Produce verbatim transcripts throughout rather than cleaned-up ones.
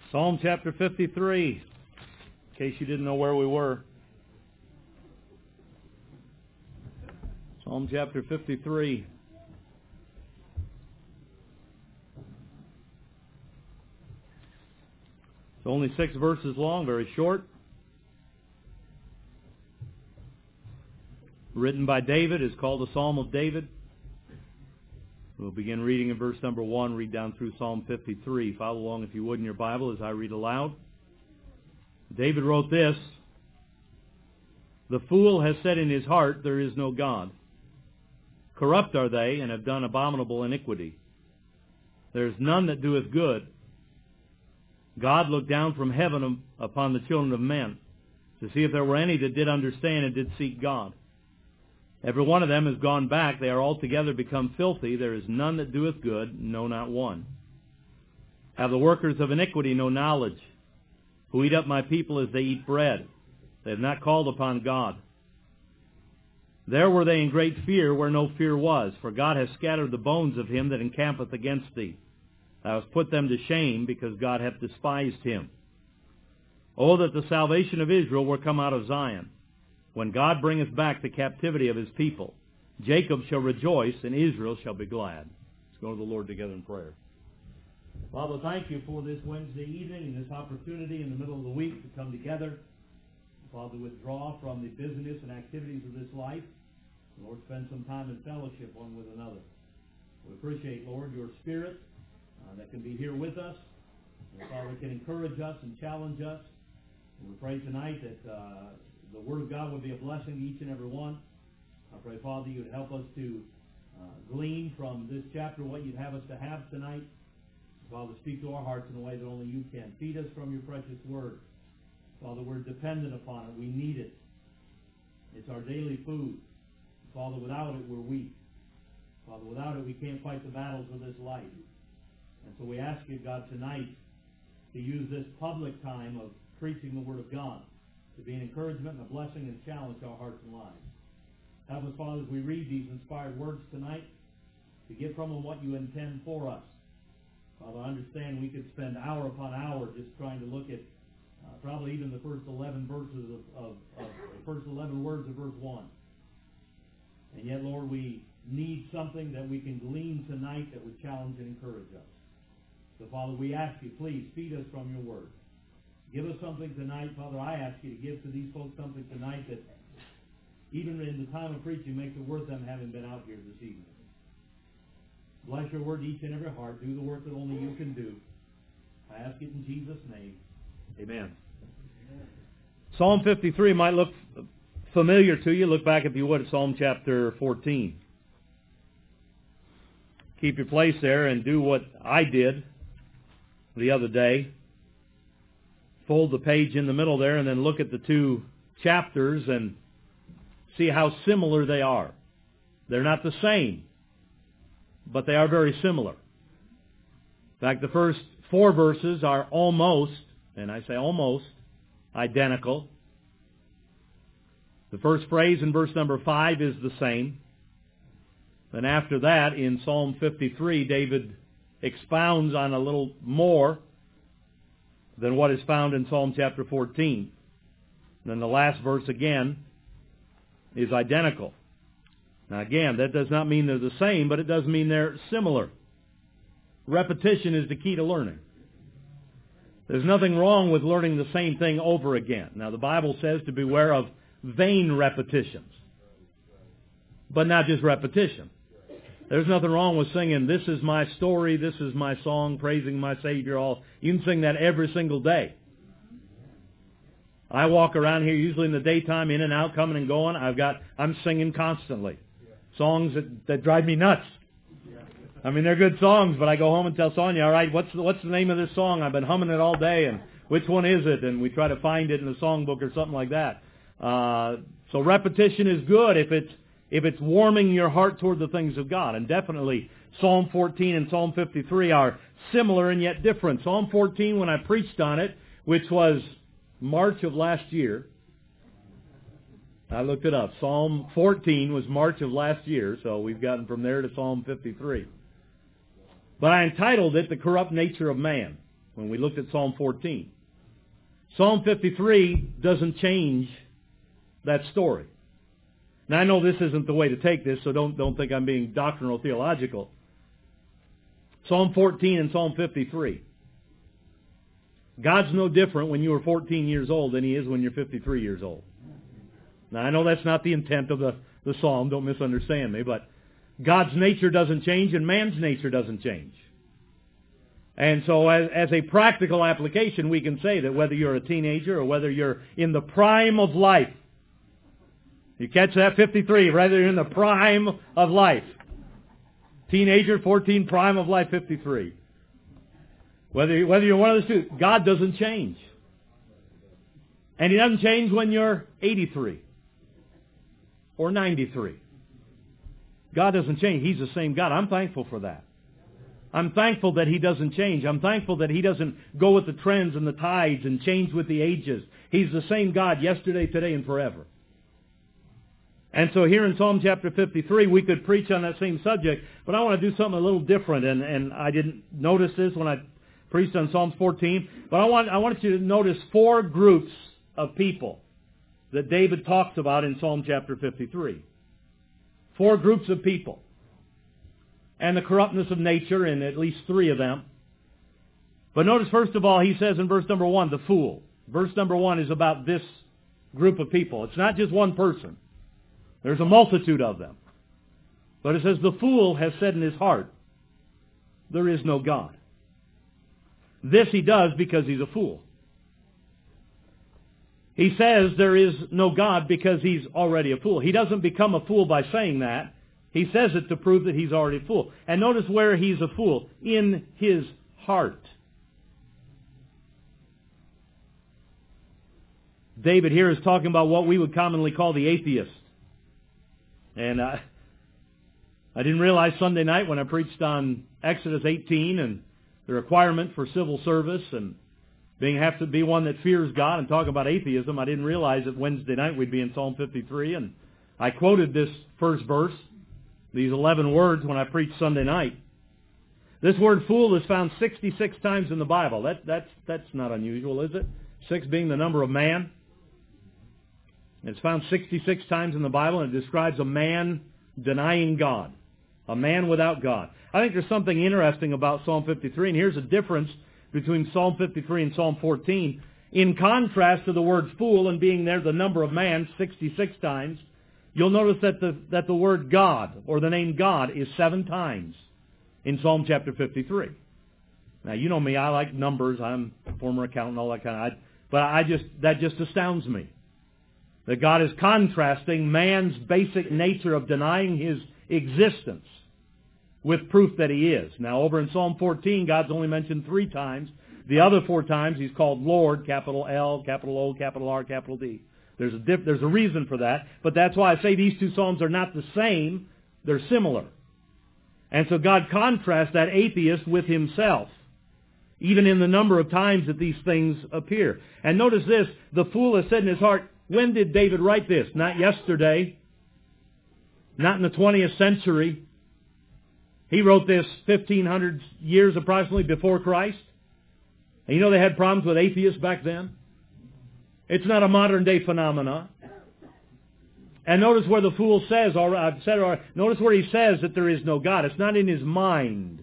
Psalm chapter fifty-three, in case you didn't know where we were. Psalm chapter fifty-three. It's only six verses long, very short. Written by David, is called the Psalm of David. We'll begin reading in verse number one, read down through Psalm fifty-three. Follow along if you would in your Bible as I read aloud. David wrote this: "The fool has said in his heart, there is no God. Corrupt are they, and have done abominable iniquity. There is none that doeth good. God looked down from heaven upon the children of men, to see if there were any that did understand and did seek God. Every one of them is gone back, they are altogether become filthy. There is none that doeth good, no, not one. Have the workers of iniquity no knowledge, who eat up my people as they eat bread? They have not called upon God. There were they in great fear, where no fear was, for God hath scattered the bones of him that encampeth against thee. Thou hast put them to shame, because God hath despised him. Oh, that the salvation of Israel were come out of Zion, when God bringeth back the captivity of his people. Jacob shall rejoice, and Israel shall be glad." Let's go to the Lord together in prayer. Father, thank you for this Wednesday evening and this opportunity in the middle of the week to come together. Father, withdraw from the busyness and activities of this life. Lord, spend some time in fellowship one with another. We appreciate, Lord, your Spirit uh, that can be here with us. And Father, can encourage us and challenge us. And we pray tonight that uh, the Word of God would be a blessing to each and every one. I pray, Father, you would help us to uh, glean from this chapter what you'd have us to have tonight. Father, speak to our hearts in a way that only you can. Feed us from your precious Word. Father, we're dependent upon it. We need it. It's our daily food. Father, without it, we're weak. Father, without it, we can't fight the battles of this life. And so we ask you, God, tonight to use this public time of preaching the Word of God to be an encouragement and a blessing and challenge to our hearts and lives. Help us, Father, as we read these inspired words tonight, to get from them what you intend for us. Father, I understand we could spend hour upon hour just trying to look at uh, probably even the first eleven verses of, of, of the first eleven words of verse one. And yet, Lord, we need something that we can glean tonight that would challenge and encourage us. So, Father, we ask you, please, feed us from your Word. Give us something tonight. Father, I ask you to give to these folks something tonight that, even in the time of preaching, makes it worth them having been out here this evening. Bless your Word to each and every heart. Do the work that only you can do. I ask it in Jesus' name. Amen. Amen. Psalm fifty-three might look familiar to you. Look back, if you would, at Psalm chapter fourteen. Keep your place there and do what I did the other day. Fold the page in the middle there and then look at the two chapters and see how similar they are. They're not the same, but they are very similar. In fact, the first four verses are almost, and I say almost, identical. The first phrase in verse number five is the same. Then after that, in Psalm fifty-three, David expounds on a little more than what is found in Psalm chapter fourteen. And then the last verse again is identical. Now again, that does not mean they're the same, but it does mean they're similar. Repetition is the key to learning. There's nothing wrong with learning the same thing over again. Now the Bible says to beware of vain repetitions, but not just repetition. There's nothing wrong with singing, "This is my story, this is my song, praising my Savior." All you can sing that every single day. I walk around here usually in the daytime, in and out, coming and going. I've got I'm singing constantly songs that, that drive me nuts. I mean, they're good songs, but I go home and tell Sonia, "All right, what's the, what's the name of this song? I've been humming it all day, and which one is it?" And we try to find it in the songbook or something like that. Uh, so repetition is good if it's if it's warming your heart toward the things of God. And definitely Psalm fourteen and Psalm fifty-three are similar and yet different. Psalm fourteen, when I preached on it, which was March of last year, I looked it up. Psalm fourteen was March of last year, so we've gotten from there to Psalm fifty-three. But I entitled it, "The Corrupt Nature of Man." when we looked at Psalm fourteen. Psalm fifty-three doesn't change that story. Now, I know this isn't the way to take this, so don't, don't think I'm being doctrinal theological. Psalm fourteen and Psalm fifty-three. God's no different when you were fourteen years old than He is when you're fifty-three years old. Now, I know that's not the intent of the, the psalm, don't misunderstand me, but God's nature doesn't change and man's nature doesn't change. And so as, as a practical application, we can say that whether you're a teenager or whether you're in the prime of life, you catch that, fifty-three, whether you're in the prime of life. Teenager, fourteen, prime of life, fifty-three. Whether, whether you're one of those two, God doesn't change. And He doesn't change when you're eighty-three or ninety-three. God doesn't change. He's the same God. I'm thankful for that. I'm thankful that He doesn't change. I'm thankful that He doesn't go with the trends and the tides and change with the ages. He's the same God yesterday, today, and forever. And so here in Psalm chapter fifty-three, we could preach on that same subject, but I want to do something a little different, and, and I didn't notice this when I preached on Psalm fourteen, but I want, I want you to notice four groups of people that David talks about in Psalm chapter fifty-three. Four groups of people. And the corruptness of nature in at least three of them. But notice, first of all, he says in verse number one, the fool. Verse number one is about this group of people. It's not just one person. There's a multitude of them. But it says, the fool has said in his heart, there is no God. This he does because he's a fool. He says there is no God because he's already a fool. He doesn't become a fool by saying that. He says it to prove that he's already a fool. And notice where he's a fool. In his heart. David here is talking about what we would commonly call the atheist. And uh, I didn't realize Sunday night when I preached on Exodus eighteen and the requirement for civil service and being have to be one that fears God and talk about atheism, I didn't realize that Wednesday night we'd be in Psalm fifty-three. And I quoted this first verse, these eleven words, when I preached Sunday night. This word fool is found sixty-six times in the Bible. That, that's, that's not unusual, is it? Six being the number of man. It's found sixty-six times in the Bible, and it describes a man denying God. A man without God. I think there's something interesting about Psalm fifty-three, and here's a difference between Psalm fifty-three and Psalm fourteen. In contrast to the word fool and being there the number of man sixty-six times, you'll notice that the, that the word God, or the name God, is seven times in Psalm chapter fifty-three. Now, you know me, I like numbers. I'm a former accountant, all that kind of, I, but I just, that just astounds me. That God is contrasting man's basic nature of denying His existence with proof that He is. Now, over in Psalm fourteen, God's only mentioned three times. The other four times, He's called Lord, capital L, capital O, capital R, capital D. There's a, diff, there's a reason for that, but that's why I say these two Psalms are not the same. They're similar. And so God contrasts that atheist with Himself, even in the number of times that these things appear. And notice this, the fool has said in his heart, when did David write this? Not yesterday. Not in the twentieth century. He wrote this fifteen hundred years approximately before Christ. And you know they had problems with atheists back then? It's not a modern day phenomenon. And notice where the fool says, or I've said, or notice where he says that there is no God. It's not in his mind.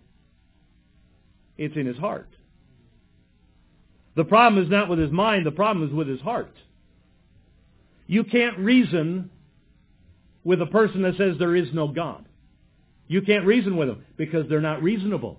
It's in his heart. The problem is not with his mind, the problem is with his heart. You can't reason with a person that says there is no God. You can't reason with them because they're not reasonable.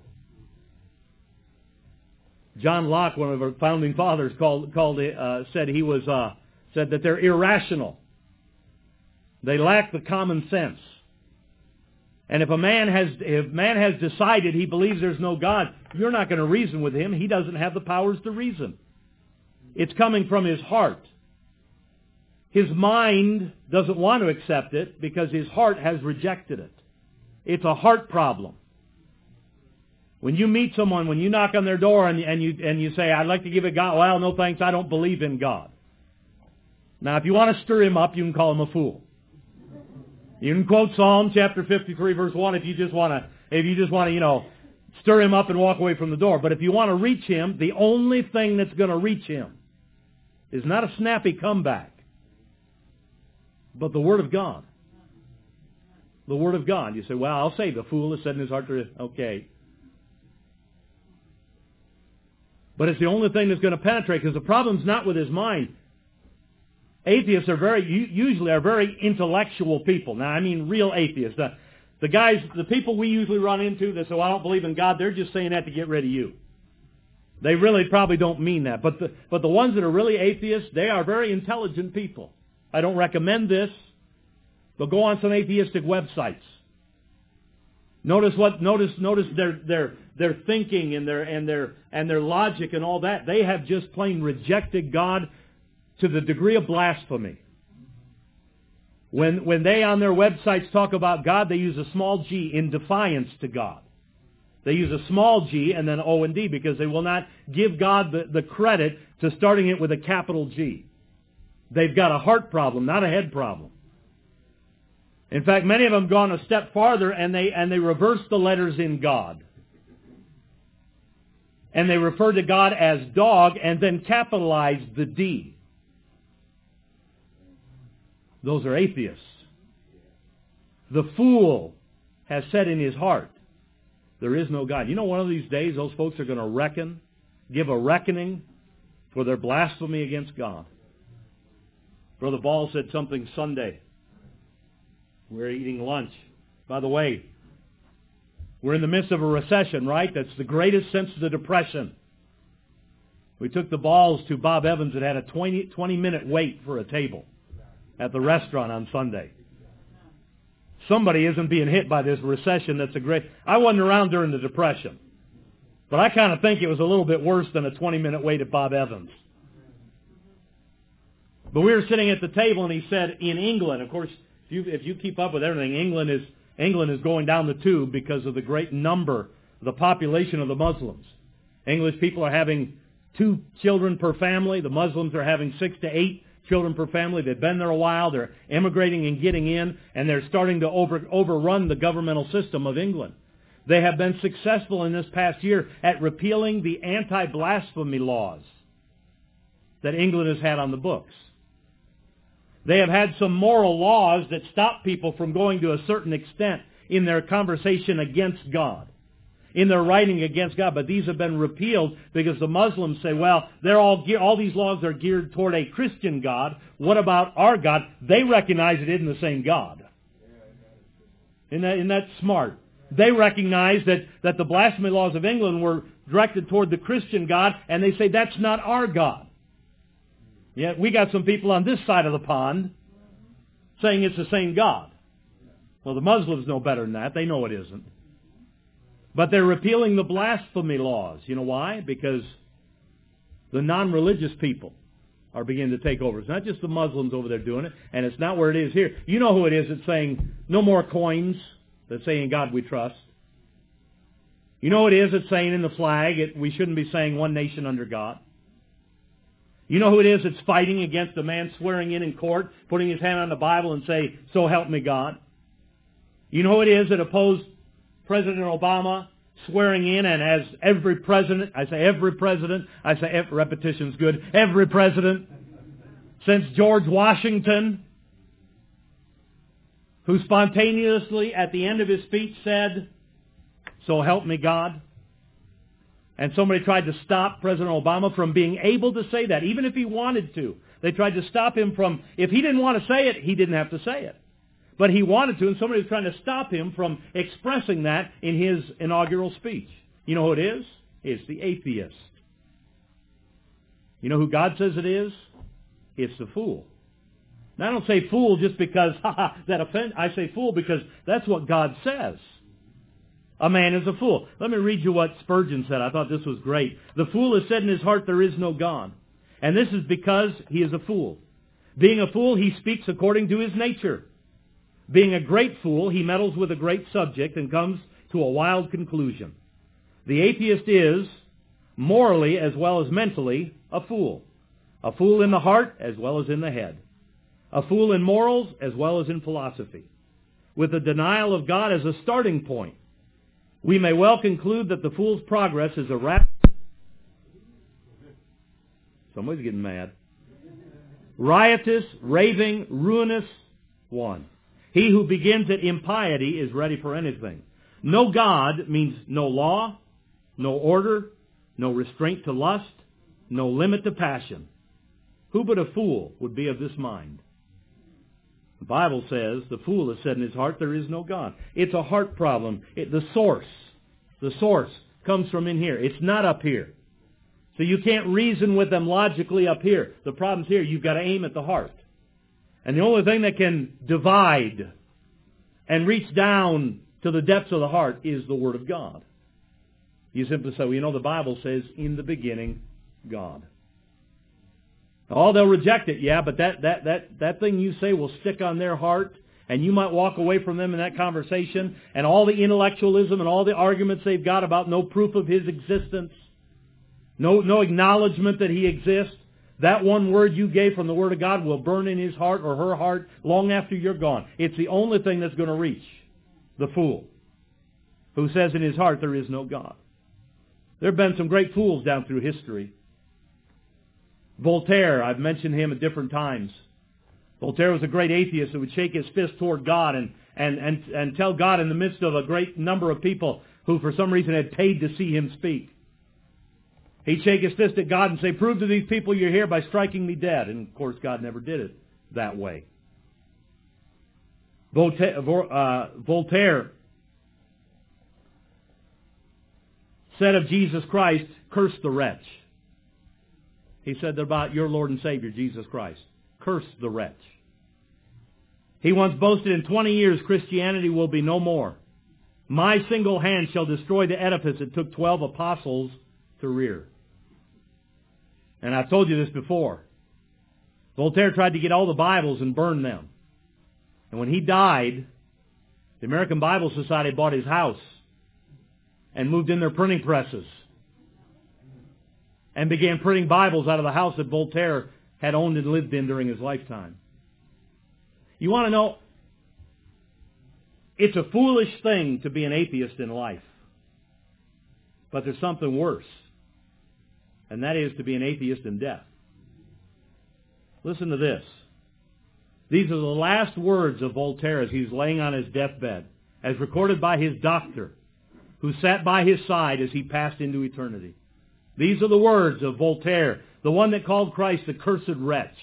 John Locke, one of our founding fathers, called, called uh, said he was uh, said that they're irrational. They lack the common sense. And if a man has if man has decided he believes there's no God, you're not going to reason with him. He doesn't have the powers to reason. It's coming from his heart. His mind doesn't want to accept it because his heart has rejected it. It's a heart problem. When you meet someone, when you knock on their door and, and you and you say, I'd like to give it God, well, no thanks, I don't believe in God. Now, if you want to stir him up, you can call him a fool. You can quote Psalm chapter fifty-three, verse one, if you just want to, if you just want to, you know, stir him up and walk away from the door. But if you want to reach him, the only thing that's going to reach him is not a snappy comeback, but the Word of God. The Word of God. You say, well, I'll say the fool has said in his heart, okay. But it's the only thing that's going to penetrate, because the problem's not with his mind. Atheists are very, usually are very intellectual people. Now, I mean real atheists. The, the guys, the people we usually run into that say, well, I don't believe in God, they're just saying that to get rid of you. They really probably don't mean that. But the, but the ones that are really atheists, they are very intelligent people. I don't recommend this, but go on some atheistic websites. Notice what notice notice their their their thinking and their and their and their logic and all that. They have just plain rejected God to the degree of blasphemy. When when they on their websites talk about God, they use a small g in defiance to God. They use a small g and then O and D because they will not give God the, the credit to starting it with a capital G. They've got a heart problem, not a head problem. In fact, many of them have gone a step farther and they and they reverse the letters in God. And they refer to God as dog and then capitalize the D. Those are atheists. The fool has said in his heart, there is no God. You know, one of these days those folks are going to reckon, give a reckoning for their blasphemy against God. Brother Ball said something Sunday. We're eating lunch. By the way, we're in the midst of a recession, right? That's the greatest since the Depression. We took the Balls to Bob Evans that had a twenty minute wait for a table at the restaurant on Sunday. Somebody isn't being hit by this recession. That's a great... I wasn't around during the Depression, but I kind of think it was a little bit worse than a twenty minute wait at Bob Evans. But we were sitting at the table and he said, in England, of course, if you, if you keep up with everything, England is England is going down the tube because of the great number, the population of the Muslims. English people are having two children per family. The Muslims are having six to eight children per family. They've been there a while. They're immigrating and getting in, and they're starting to over, overrun the governmental system of England. They have been successful in this past year at repealing the anti-blasphemy laws that England has had on the books. They have had some moral laws that stop people from going to a certain extent in their conversation against God, in their writing against God. But these have been repealed because the Muslims say, well, they're all ge- all these laws are geared toward a Christian God. What about our God? They recognize it isn't the same God. Isn't that, isn't that smart? They recognize that, that the blasphemy laws of England were directed toward the Christian God, and they say that's not our God. Yet we got some people on this side of the pond saying it's the same God. Well, the Muslims know better than that. They know it isn't. But they're repealing the blasphemy laws. You know why? Because the non-religious people are beginning to take over. It's not just the Muslims over there doing it, and it's not where it is here. You know who it is that's saying no more coins, that's saying in God we trust. You know who it is that's saying in the flag it, we shouldn't be saying one nation under God. You know who it is that's fighting against a man swearing in in court, putting his hand on the Bible and say, so help me God? You know who it is that opposed President Obama swearing in, and as every president, I say every president, I say every, repetition's good, every president since George Washington, who spontaneously at the end of his speech said, so help me God? And somebody tried to stop President Obama from being able to say that, even if he wanted to. They tried to stop him from, if he didn't want to say it, he didn't have to say it. But he wanted to, and somebody was trying to stop him from expressing that in his inaugural speech. You know who it is? It's the atheist. You know who God says it is? It's the fool. Now, I don't say fool just because, haha, that offend. I say fool because that's what God says. A man is a fool. Let me read you what Spurgeon said. I thought this was great. The fool has said in his heart, there is no God. And this is because he is a fool. Being a fool, he speaks according to his nature. Being a great fool, he meddles with a great subject and comes to a wild conclusion. The atheist is, morally as well as mentally, a fool. A fool in the heart as well as in the head. A fool in morals as well as in philosophy. With the denial of God as a starting point, we may well conclude that the fool's progress is a rapid... Somebody's getting mad. Riotous, raving, ruinous one. He who begins at impiety is ready for anything. No God means no law, no order, no restraint to lust, no limit to passion. Who but a fool would be of this mind? The Bible says the fool has said in his heart there is no God. It's a heart problem. It, the source, the source comes from in here. It's not up here. So you can't reason with them logically up here. The problem's here. You've got to aim at the heart. And the only thing that can divide and reach down to the depths of the heart is the Word of God. You simply say, well, you know, the Bible says, in the beginning, God. Oh, they'll reject it, yeah, but that, that, that, that thing you say will stick on their heart, and you might walk away from them in that conversation, and all the intellectualism and all the arguments they've got about no proof of His existence, no, no acknowledgement that He exists, that one word you gave from the Word of God will burn in his heart or her heart long after you're gone. It's the only thing that's going to reach the fool who says in his heart there is no God. There have been some great fools down through history. Voltaire, I've mentioned him at different times. Voltaire was a great atheist who would shake his fist toward God and, and, and, and tell God in the midst of a great number of people who for some reason had paid to see him speak. He'd shake his fist at God and say, prove to these people you're here by striking me dead. And of course God never did it that way. Voltaire, uh, Voltaire said of Jesus Christ, curse the wretch. He said about your Lord and Savior, Jesus Christ. Curse the wretch. He once boasted, in twenty years Christianity will be no more. My single hand shall destroy the edifice it took twelve apostles to rear. And I've told you this before. Voltaire tried to get all the Bibles and burn them. And when he died, the American Bible Society bought his house and moved in their printing presses and began printing Bibles out of the house that Voltaire had owned and lived in during his lifetime. You want to know, it's a foolish thing to be an atheist in life. But there's something worse. And that is to be an atheist in death. Listen to this. These are the last words of Voltaire as he's laying on his deathbed, as recorded by his doctor, who sat by his side as he passed into eternity. These are the words of Voltaire, the one that called Christ the cursed wretch.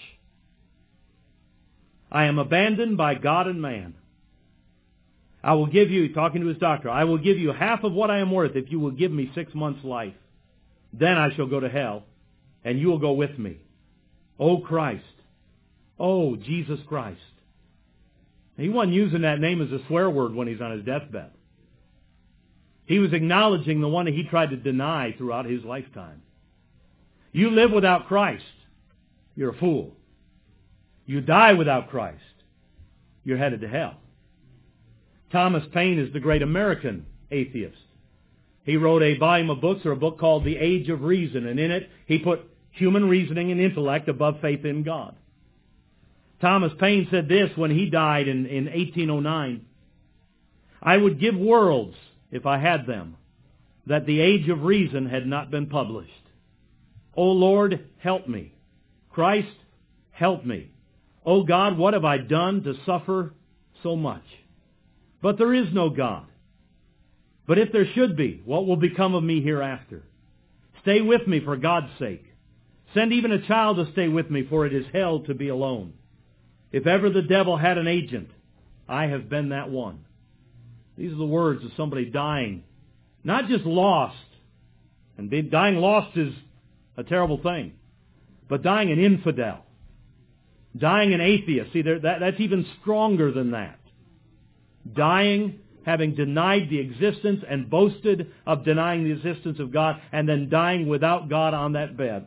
I am abandoned by God and man. I will give you, talking to his doctor, I will give you half of what I am worth if you will give me six months' life. Then I shall go to hell, and you will go with me. Oh, Christ. Oh, Jesus Christ. He wasn't using that name as a swear word when he's on his deathbed. He was acknowledging the one that he tried to deny throughout his lifetime. You live without Christ, you're a fool. You die without Christ, you're headed to hell. Thomas Paine is the great American atheist. He wrote a volume of books, or a book called The Age of Reason, and in it he put human reasoning and intellect above faith in God. Thomas Paine said this when he died in, in eighteen oh nine. I would give worlds, if I had them, that the Age of Reason had not been published. O Lord, help me. Christ, help me. O God, what have I done to suffer so much? But there is no God. But if there should be, what will become of me hereafter? Stay with me for God's sake. Send even a child to stay with me, for it is hell to be alone. If ever the devil had an agent, I have been that one. These are the words of somebody dying, not just lost. And being, dying lost is a terrible thing. But dying an infidel, dying an atheist, see, that, that's even stronger than that. Dying having denied the existence and boasted of denying the existence of God, and then dying without God on that bed.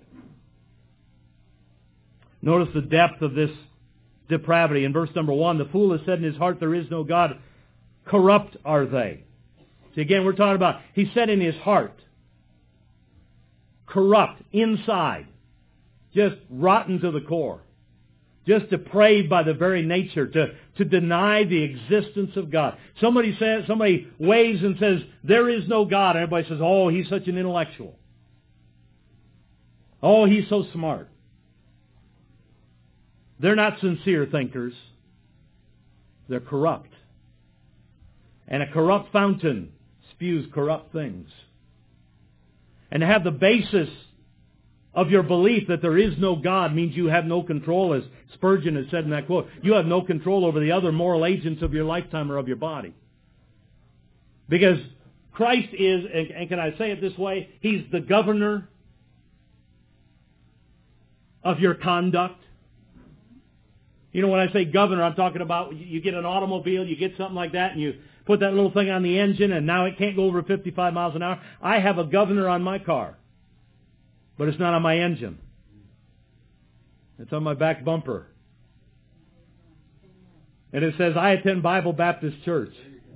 Notice the depth of this depravity. In verse number one, the fool has said in his heart, there is no God. Corrupt are they. See, again, we're talking about, he said in his heart. Corrupt, inside. Just rotten to the core. just depraved by the very nature, to, to deny the existence of God. Somebody says, somebody waves and says, there is no God. And everybody says, oh, he's such an intellectual. Oh, he's so smart. They're not sincere thinkers. They're corrupt. And a corrupt fountain spews corrupt things. And to have the basis of your belief that there is no God means you have no control, as Spurgeon has said in that quote. You have no control over the other moral agents of your lifetime or of your body. Because Christ is, and can I say it this way, He's the governor of your conduct. You know, when I say governor, I'm talking about you get an automobile, you get something like that, and you put that little thing on the engine, and now it can't go over fifty-five miles an hour. I have a governor on my car, but it's not on my engine. It's on my back bumper. And it says, I attend Bible Baptist Church.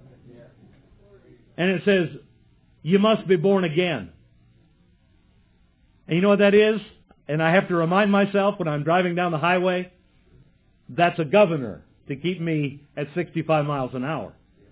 And it says, you must be born again. And you know what that is? And I have to remind myself when I'm driving down the highway, that's a governor to keep me at sixty-five miles an hour.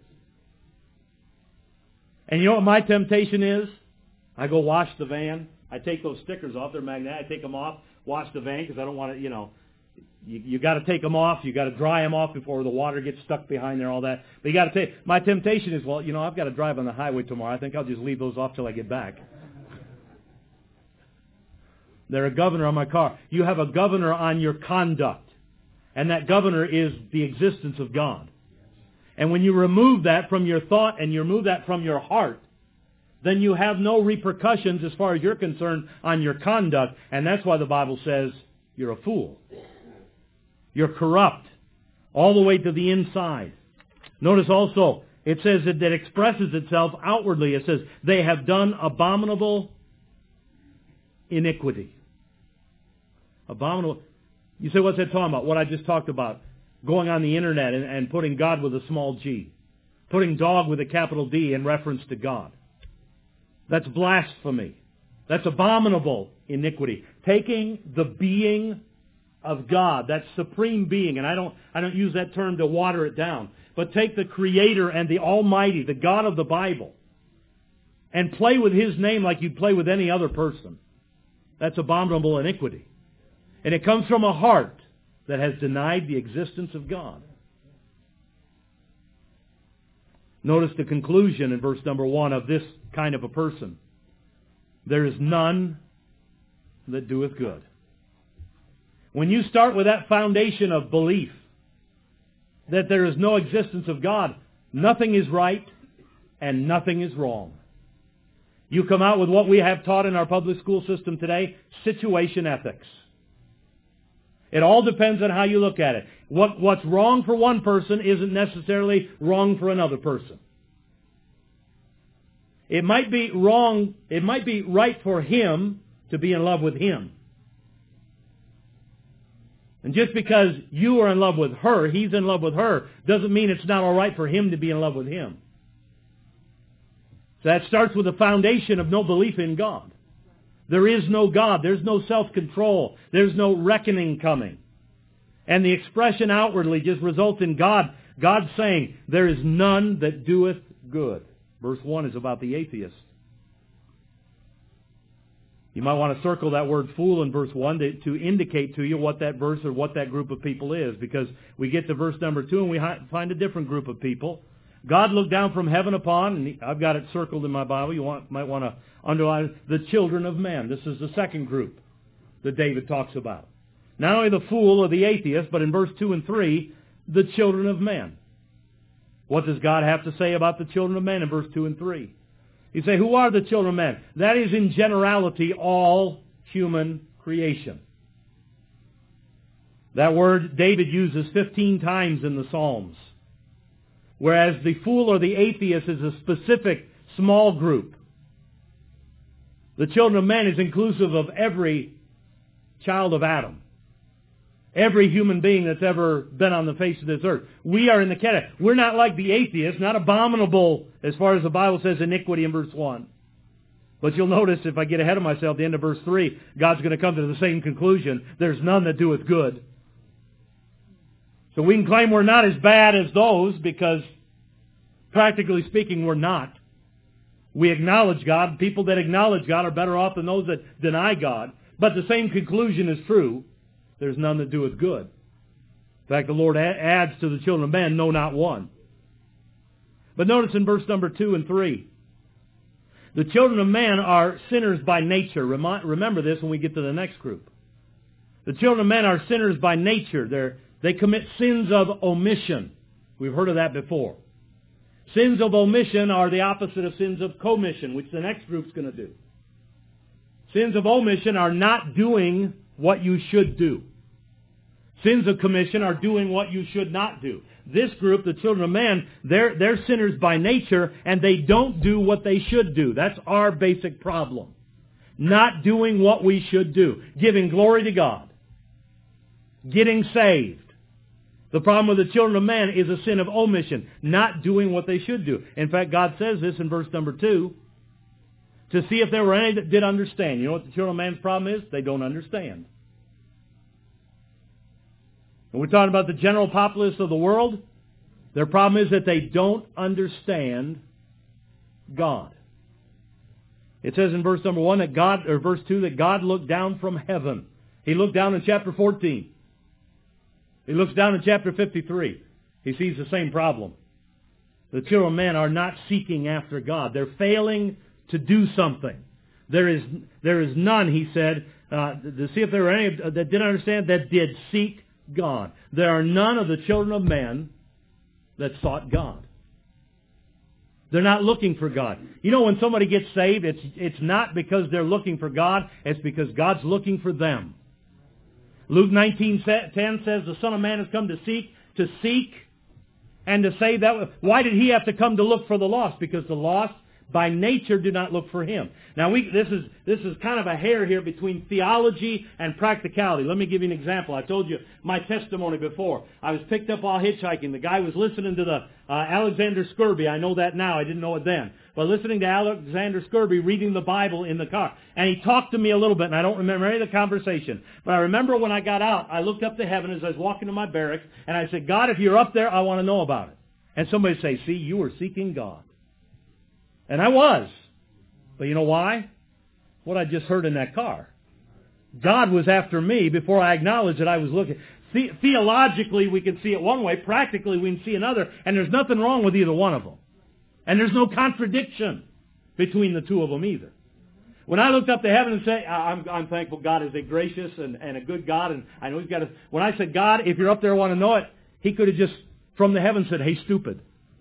And you know what my temptation is? I go wash the van. I take those stickers off. They're magnetic. I take them off, wash the van because I don't want to, you know, you, you got to take them off. You got to dry them off before the water gets stuck behind there, all that. But you got to take, my temptation is, well, you know, I've got to drive on the highway tomorrow. I think I'll just leave those off till I get back. They're a governor on my car. You have a governor on your conduct. And that governor is the existence of God. And when you remove that from your thought and you remove that from your heart, then you have no repercussions as far as you're concerned on your conduct. And that's why the Bible says you're a fool. You're corrupt all the way to the inside. Notice also, it says that it expresses itself outwardly. It says, they have done abominable iniquity. Abominable. You say, what's that talking about? What I just talked about. Going on the internet and, and putting God with a small g. Putting dog with a capital D in reference to God. That's blasphemy. That's abominable iniquity. Taking the being of God, that supreme being, and I don't, I don't use that term to water it down, but take the Creator and the Almighty, the God of the Bible, and play with His name like you'd play with any other person. That's abominable iniquity. And it comes from a heart that has denied the existence of God. Notice the conclusion in verse number one of this kind of a person. There is none that doeth good. When you start with that foundation of belief that there is no existence of God, nothing is right and nothing is wrong. You come out with what we have taught in our public school system today, situation ethics. It all depends on how you look at it. What, what's wrong for one person isn't necessarily wrong for another person. It might be wrong, it might be right for him to be in love with him. And just because you are in love with her, he's in love with her, doesn't mean it's not all right for him to be in love with him. So that starts with the foundation of no belief in God. There is no God. There's no self-control. There's no reckoning coming. And the expression outwardly just results in God, God saying, there is none that doeth good. Verse one is about the atheist. You might want to circle that word fool in verse one to, to indicate to you what that verse or what that group of people is. Because we get to verse number two and we find a different group of people. God looked down from heaven upon, and I've got it circled in my Bible. You want, might want to underline the children of men. This is the second group that David talks about. Not only the fool or the atheist, but in verse two and three, the children of men. What does God have to say about the children of men in verse two and three? You say, who are the children of men? That is in generality all human creation. That word David uses fifteen times in the Psalms. Whereas the fool or the atheist is a specific small group. The children of men is inclusive of every child of Adam. Every human being that's ever been on the face of this earth. We are in the category. We're not like the atheist, not abominable as far as the Bible says iniquity in verse one. But you'll notice if I get ahead of myself, at the end of verse three, God's going to come to the same conclusion. There's none that doeth good. So we can claim we're not as bad as those because, practically speaking, we're not. We acknowledge God. People that acknowledge God are better off than those that deny God. But the same conclusion is true. There's none that doeth good. In fact, the Lord adds to the children of men, no, not one. But notice in verse number two and three, the children of men are sinners by nature. Remember this when we get to the next group. The children of men are sinners by nature. They're, they commit sins of omission. We've heard of that before. Sins of omission are the opposite of sins of commission, which the next group's going to do. Sins of omission are not doing what you should do. Sins of commission are doing what you should not do. This group, the children of man, they're, they're sinners by nature, and they don't do what they should do. That's our basic problem. Not doing what we should do. Giving glory to God. Getting saved. The problem with the children of man is a sin of omission. Not doing what they should do. In fact, God says this in verse number two. To see if there were any that did understand. You know what the children of man's problem is? They don't understand. When we're talking about the general populace of the world, their problem is that they don't understand God. It says in verse number one that God, or verse two, that God looked down from heaven. He looked down in chapter fourteen. He looks down in chapter fifty-three. He sees the same problem. The children of men are not seeking after God. They're failing to do something. There is, there is none, he said, uh, to see if there were any that did understand, that did seek God. There are none of the children of men that sought God. They're not looking for God. You know, when somebody gets saved, it's, it's not because they're looking for God, it's because God's looking for them. Luke nineteen ten says, the Son of Man has come to seek, to seek, and to save. That. Why did he have to come to look for the lost? Because the lost by nature do not look for him. Now, we, this is this is kind of a hair here between theology and practicality. Let me give you an example. I told you my testimony before. I was picked up while hitchhiking. The guy was listening to the uh, Alexander Scourby. I know that now. I didn't know it then. But listening to Alexander Scourby reading the Bible in the car. And he talked to me a little bit, and I don't remember any of the conversation. But I remember when I got out, I looked up to heaven as I was walking to my barracks, and I said, God, if you're up there, I want to know about it. And somebody say, see, you were seeking God. And I was. But you know why? What I just heard in that car. God was after me before I acknowledged that I was looking. The- theologically, we can see it one way. Practically, we can see another. And there's nothing wrong with either one of them. And there's no contradiction between the two of them either. When I looked up to heaven and said, I'm, I'm thankful God is a gracious and, and a good God. And I know He's got a... When I said, God, if you're up there and want to know it, He could have just, from the heavens, said, hey, stupid.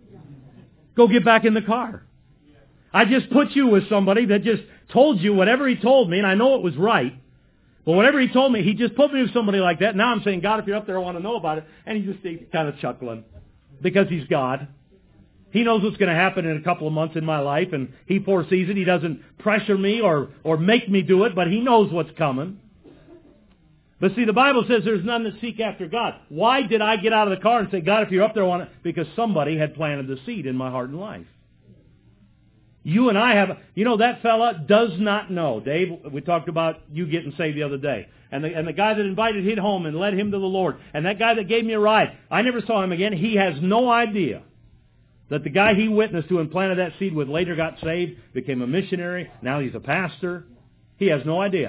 Go get back in the car. I just put you with somebody that just told you whatever he told me, and I know it was right. But whatever he told me, he just put me with somebody like that. Now I'm saying, God, if you're up there, I want to know about it. And he's just he's kind of chuckling because he's God. He knows what's going to happen in a couple of months in my life, and he foresees it. He doesn't pressure me or, or make me do it, but he knows what's coming. But see, the Bible says there's none that seek after God. Why did I get out of the car and say, God, if you're up there, I want to... Because somebody had planted the seed in my heart and life. You and I have, you know, that fella does not know. Dave, we talked about you getting saved the other day. And the, and the guy that invited him home and led him to the Lord. And that guy that gave me a ride, I never saw him again. He has no idea that the guy he witnessed to and planted that seed with later got saved, became a missionary. Now he's a pastor. He has no idea.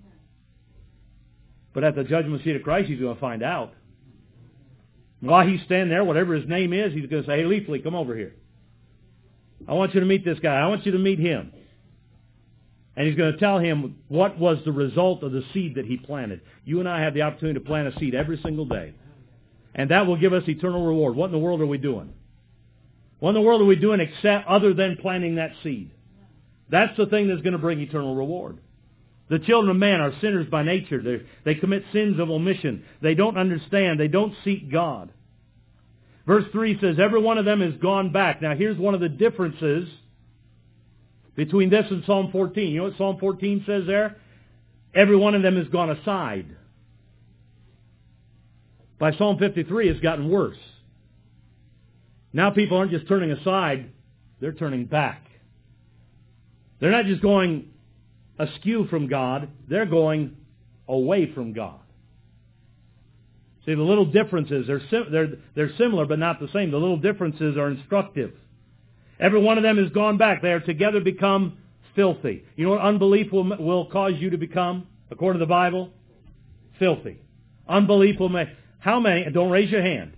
But at the judgment seat of Christ, he's going to find out. While he's standing there, whatever his name is, he's going to say, hey, Leafley, come over here. I want you to meet this guy. I want you to meet him. And he's going to tell him what was the result of the seed that he planted. You and I have the opportunity to plant a seed every single day. And that will give us eternal reward. What in the world are we doing? What in the world are we doing except other than planting that seed? That's the thing that's going to bring eternal reward. The children of man are sinners by nature. They they commit sins of omission. They don't understand. They don't seek God. Verse three says, every one of them has gone back. Now here's one of the differences between this and Psalm fourteen. You know what Psalm fourteen says there? Every one of them has gone aside. By Psalm fifty-three, it's gotten worse. Now people aren't just turning aside, they're turning back. They're not just going askew from God, they're going away from God. See, the little differences, they're, sim- they're, they're similar but not the same. The little differences are instructive. Every one of them has gone back. They are together become filthy. You know what unbelief will, will cause you to become, according to the Bible? Filthy. Unbelief will make... How many... Don't raise your hand.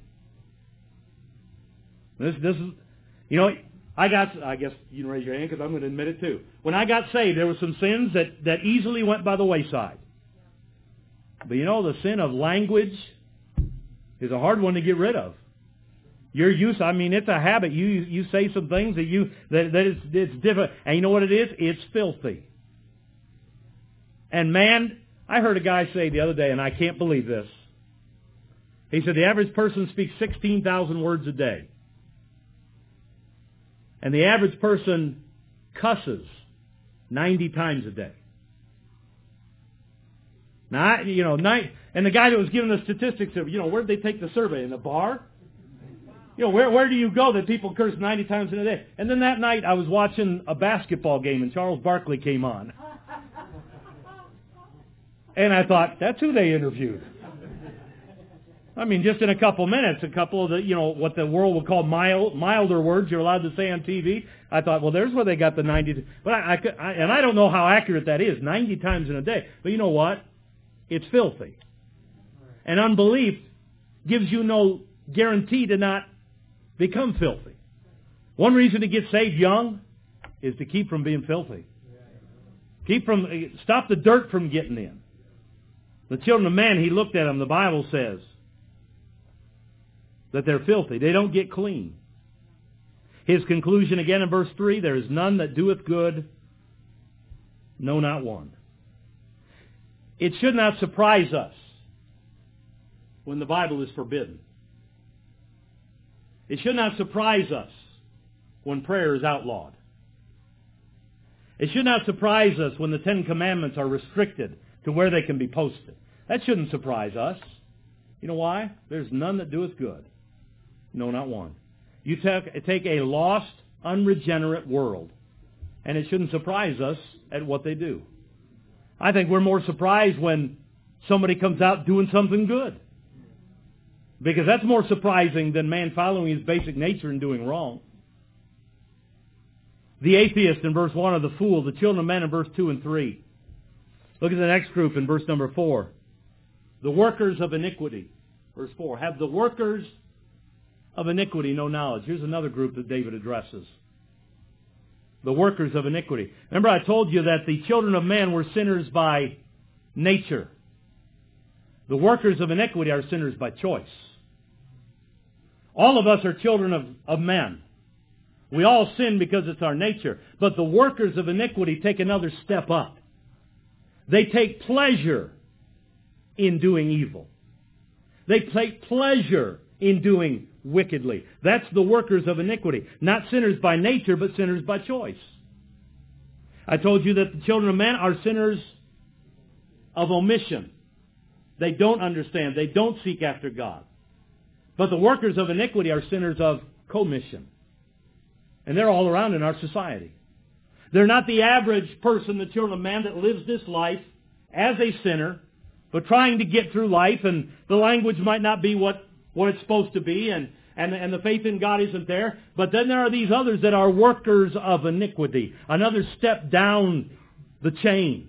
This, this is... You know, I got... I guess you can raise your hand because I'm going to admit it too. When I got saved, there were some sins that, that easily went by the wayside. But you know, the sin of language is a hard one to get rid of. You're used, I mean, it's a habit. You you say some things that you that, that it's, it's different. And you know what it is? It's filthy. And man, I heard a guy say the other day, and I can't believe this. He said the average person speaks sixteen thousand words a day. And the average person cusses ninety times a day. Now, you know, nine, and the guy that was giving the statistics said, you know, where did they take the survey? In the bar? You know, where where do you go that people curse ninety times in a day? And then that night I was watching a basketball game and Charles Barkley came on. And I thought, that's who they interviewed. I mean, just in a couple minutes, a couple of the, you know, what the world would call mild, milder words you're allowed to say on T V. I thought, well, there's where they got the ninety. But I, I, I and I don't know how accurate that is, ninety times in a day. But you know what? It's filthy. And unbelief gives you no guarantee to not become filthy. One reason to get saved young is to keep from being filthy. Keep from, stop the dirt from getting in. The children of man, he looked at them, the Bible says, that they're filthy. They don't get clean. His conclusion again in verse three, there is none that doeth good, no, not one. It should not surprise us when the Bible is forbidden. It should not surprise us when prayer is outlawed. It should not surprise us when the Ten Commandments are restricted to where they can be posted. That shouldn't surprise us. You know why? There's none that doeth good. No, not one. You take, take a lost, unregenerate world, and it shouldn't surprise us at what they do. I think we're more surprised when somebody comes out doing something good. Because that's more surprising than man following his basic nature and doing wrong. The atheist in verse one, or the fool, the children of men in verse two and three. Look at the next group in verse number four. The workers of iniquity. Verse four. Have the workers of iniquity no knowledge? Here's another group that David addresses. The workers of iniquity. Remember I told you that the children of men were sinners by nature. The workers of iniquity are sinners by choice. All of us are children of, of men. We all sin because it's our nature. But the workers of iniquity take another step up. They take pleasure in doing evil. They take pleasure in doing wickedly. That's the workers of iniquity. Not sinners by nature, but sinners by choice. I told you that the children of men are sinners of omission. They don't understand. They don't seek after God. But the workers of iniquity are sinners of commission. And they're all around in our society. They're not the average person, the children of man, that lives this life as a sinner, but trying to get through life, and the language might not be what, what it's supposed to be, and, and, and the faith in God isn't there. But then there are these others that are workers of iniquity. Another step down the chain.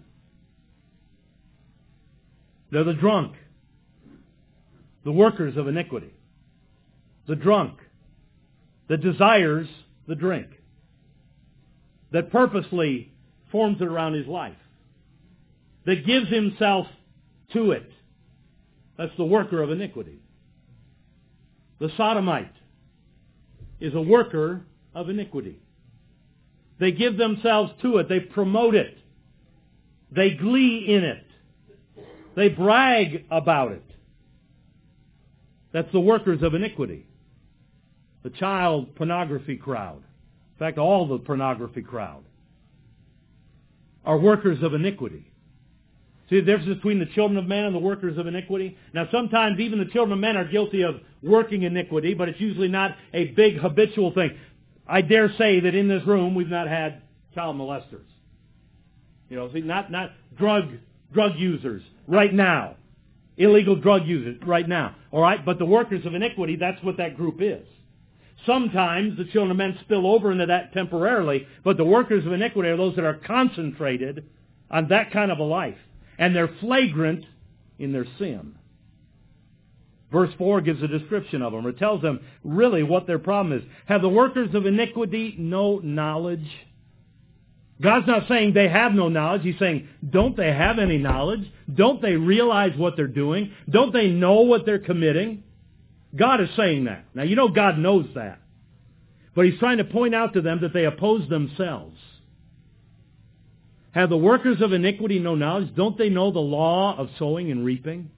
They're the drunk. The workers of iniquity. The drunk. That desires the drink. That purposely forms it around his life. That gives himself to it. That's the worker of iniquity. The sodomite is a worker of iniquity. They give themselves to it. They promote it. They glee in it. They brag about it. That's the workers of iniquity. The child pornography crowd. In fact, all the pornography crowd are workers of iniquity. See the difference between the children of men and the workers of iniquity? Now, sometimes even the children of men are guilty of working iniquity, but it's usually not a big habitual thing. I dare say that in this room we've not had child molesters. You know, see, not, not drug, drug users right now. illegal drug users right now. All right? But the workers of iniquity, that's what that group is. Sometimes the children of men spill over into that temporarily, but the workers of iniquity are those that are concentrated on that kind of a life. And they're flagrant in their sin. Verse four gives a description of them, or tells them really what their problem is. Have the workers of iniquity no knowledge? God's not saying they have no knowledge. He's saying, don't they have any knowledge? Don't they realize what they're doing? Don't they know what they're committing? God is saying that. Now, you know God knows that. But He's trying to point out to them that they oppose themselves. Have the workers of iniquity no knowledge? Don't they know the law of sowing and reaping?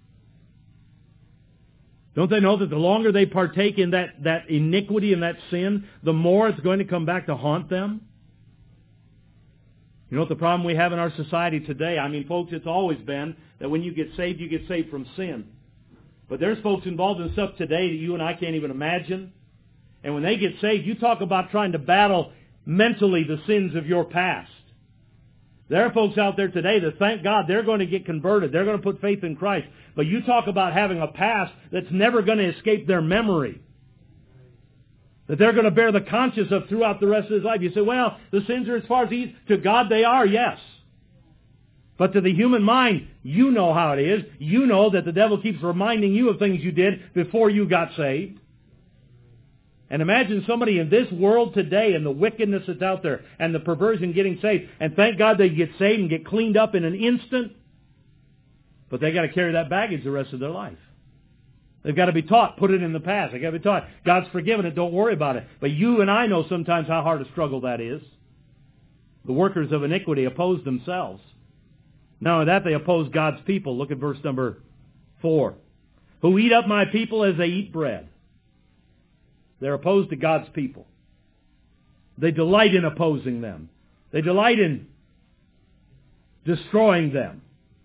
Don't they know that the longer they partake in that, that iniquity and that sin, the more it's going to come back to haunt them? You know what the problem we have in our society today? I mean, folks, it's always been that when you get saved, you get saved from sin. But there's folks involved in stuff today that you and I can't even imagine. And when they get saved, you talk about trying to battle mentally the sins of your past. There are folks out there today that, thank God, they're going to get converted. They're going to put faith in Christ. But you talk about having a past that's never going to escape their memory, that they're going to bear the conscience of throughout the rest of his life. You say, well, the sins are as far as he's... To God they are, yes. But to the human mind, you know how it is. You know that the devil keeps reminding you of things you did before you got saved. And imagine somebody in this world today and the wickedness that's out there and the perversion getting saved. And thank God they get saved and get cleaned up in an instant. But they got to carry that baggage the rest of their life. They've got to be taught, put it in the past. They've got to be taught, God's forgiven it, don't worry about it. But you and I know sometimes how hard a struggle that is. The workers of iniquity oppose themselves. Not only that, they oppose God's people. Look at verse number four. Who eat up my people as they eat bread. They're opposed to God's people. They delight in opposing them. They delight in destroying them.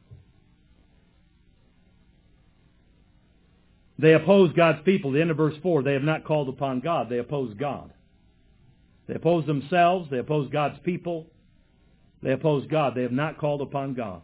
They oppose God's people. The end of verse four, they have not called upon God. They oppose God. They oppose themselves. They oppose God's people. They oppose God. They have not called upon God.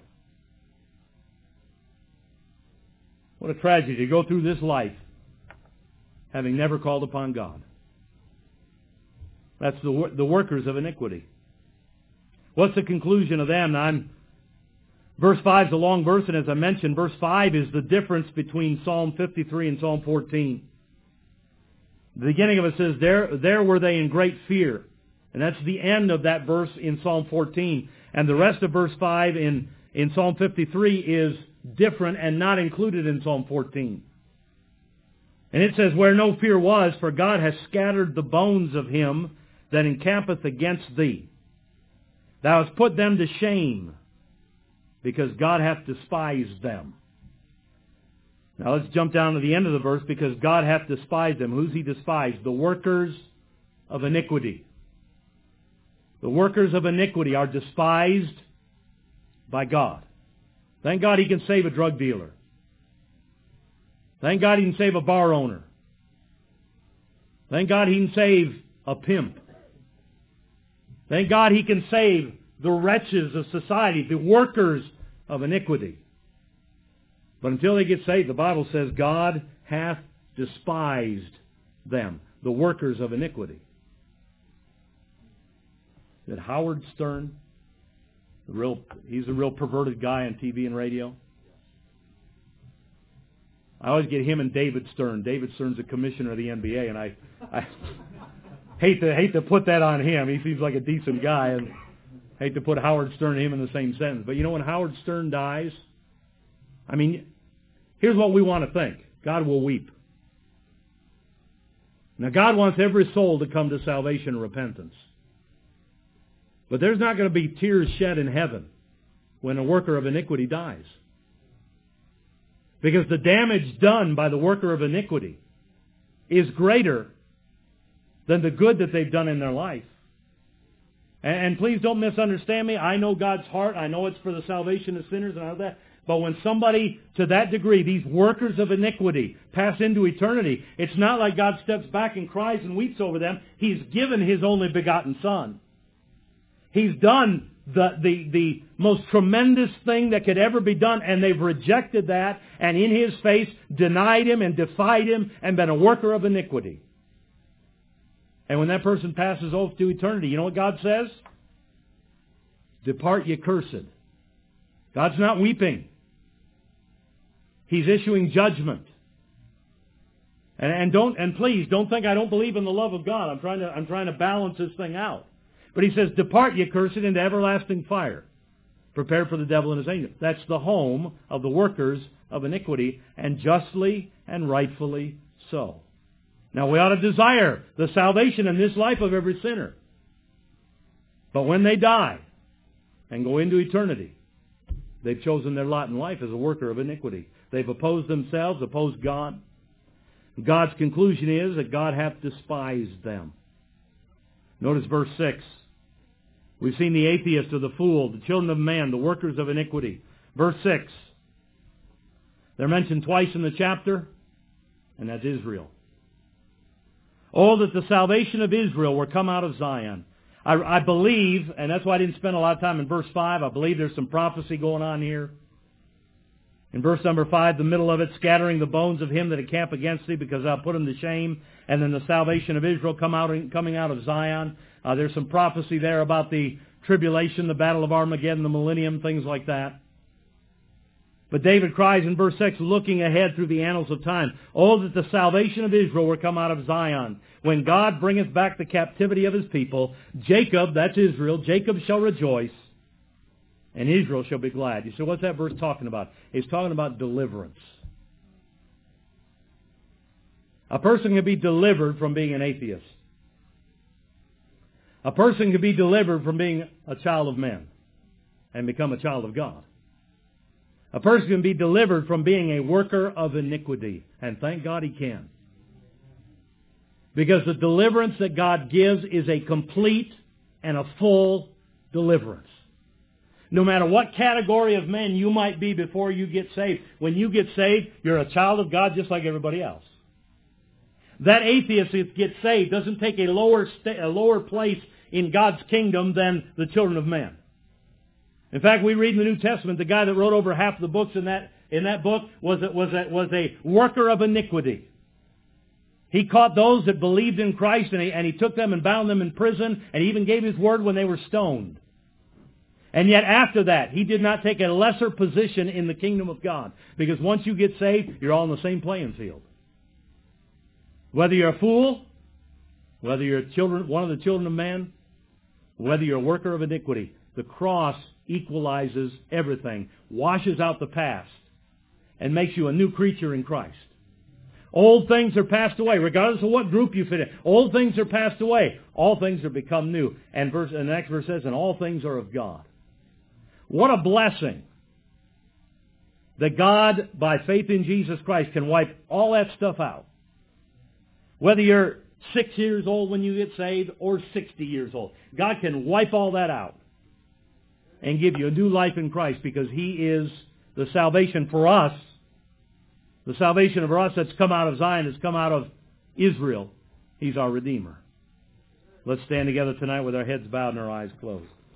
What a tragedy to go through this life having never called upon God. That's the, the workers of iniquity. What's the conclusion of them? Now I'm, verse five is a long verse, and as I mentioned, verse five is the difference between Psalm fifty-three and Psalm fourteen. The beginning of it says, there, there were they in great fear. And that's the end of that verse in Psalm fourteen. And the rest of verse five in, in Psalm fifty-three is different and not included in Psalm fourteen. And it says, where no fear was, for God has scattered the bones of him that encampeth against thee. Thou hast put them to shame, because God hath despised them. Now let's jump down to the end of the verse, because God hath despised them. Who's he despised? The workers of iniquity. The workers of iniquity are despised by God. Thank God he can save a drug dealer. Thank God he can save a bar owner. Thank God he can save a pimp. Thank God he can save the wretches of society, the workers of iniquity. But until they get saved, the Bible says God hath despised them, the workers of iniquity. That Howard Stern, the real, he's a real perverted guy on T V and radio. I always get him and David Stern. David Stern's the commissioner of the N B A, and I, I hate to hate to put that on him. He seems like a decent guy, and hate to put Howard Stern and him in the same sentence. But you know, when Howard Stern dies, I mean, here's what we want to think. God will weep. Now, God wants every soul to come to salvation and repentance. But there's not going to be tears shed in heaven when a worker of iniquity dies. Because the damage done by the worker of iniquity is greater than the good that they've done in their life. And please don't misunderstand me. I know God's heart. I know it's for the salvation of sinners and all that. But when somebody, to that degree, these workers of iniquity, pass into eternity, it's not like God steps back and cries and weeps over them. He's given His only begotten Son. He's done the, the, the most tremendous thing that could ever be done, and they've rejected that, and in His face denied Him and defied Him and been a worker of iniquity. And when that person passes off to eternity, you know what God says? Depart, ye cursed. God's not weeping. He's issuing judgment. And, and don't and please don't think I don't believe in the love of God. I'm trying to I'm trying to balance this thing out. But He says, depart, ye cursed, into everlasting fire, prepared for the devil and his angels. That's the home of the workers of iniquity, and justly and rightfully so. Now we ought to desire the salvation in this life of every sinner. But when they die and go into eternity, they've chosen their lot in life as a worker of iniquity. They've opposed themselves, opposed God. God's conclusion is that God hath despised them. Notice verse six. We've seen the atheist or the fool, the children of man, the workers of iniquity. Verse six. They're mentioned twice in the chapter, and that's Israel. Oh, that the salvation of Israel were come out of Zion. I, I believe, and that's why I didn't spend a lot of time in verse five, I believe there's some prophecy going on here. In verse number five, the middle of it, scattering the bones of him that encamp against thee, because I'll put him to shame. And then the salvation of Israel come out, coming out of Zion. Uh, there's some prophecy there about the tribulation, the battle of Armageddon, the millennium, things like that. But David cries in verse six, looking ahead through the annals of time, oh, that the salvation of Israel were come out of Zion. When God bringeth back the captivity of His people, Jacob, that's Israel, Jacob shall rejoice, and Israel shall be glad. You say, what's that verse talking about? It's talking about deliverance. A person can be delivered from being an atheist. A person can be delivered from being a child of men and become a child of God. A person can be delivered from being a worker of iniquity. And thank God he can. Because the deliverance that God gives is a complete and a full deliverance. No matter what category of men you might be before you get saved, when you get saved, you're a child of God just like everybody else. That atheist that gets saved doesn't take a lower sta- a lower place in God's kingdom than the children of men. In fact, we read in the New Testament, the guy that wrote over half the books in that in that book was a, was a, was a worker of iniquity. He caught those that believed in Christ, and he, and he took them and bound them in prison, and he even gave his word when they were stoned. And yet after that, he did not take a lesser position in the kingdom of God. Because once you get saved, you're all in the same playing field. Whether you're a fool, whether you're a children, one of the children of man, whether you're a worker of iniquity, the cross equalizes everything, washes out the past, and makes you a new creature in Christ. Old things are passed away, regardless of what group you fit in. Old things are passed away. All things are become new. And, verse, and the next verse says, and all things are of God. What a blessing that God, by faith in Jesus Christ, can wipe all that stuff out. Whether you're six years old when you get saved or sixty years old, God can wipe all that out and give you a new life in Christ, because He is the salvation for us. The salvation for us that's come out of Zion, has come out of Israel. He's our Redeemer. Let's stand together tonight with our heads bowed and our eyes closed.